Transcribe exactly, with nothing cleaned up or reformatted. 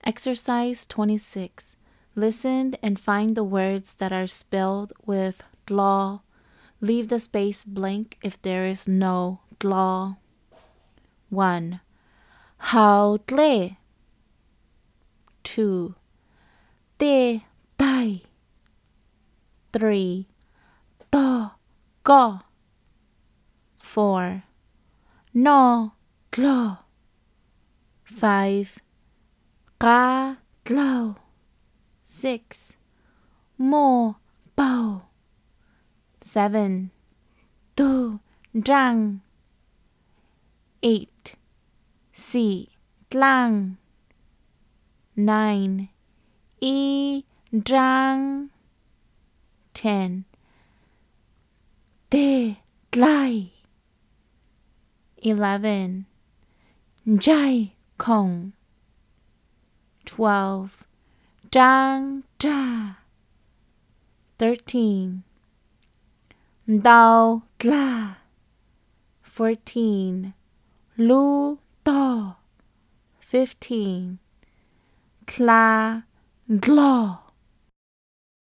Exercise twenty-six. Listen and find the words that are spelled with dlaw. Leave the space blank if there is no dlaw. one. How tle. two. Te tai. three. To go. four. No tlo. five. Ka tlo. six. Mo bao. seven. Tu drang. eight. Si tlang. nine. I drang. ten. Te tlai. eleven. Jai kong. twelve. Zhang zha. thirteen. Dao tla. fourteen. Lu to. fifteen. Tla glo.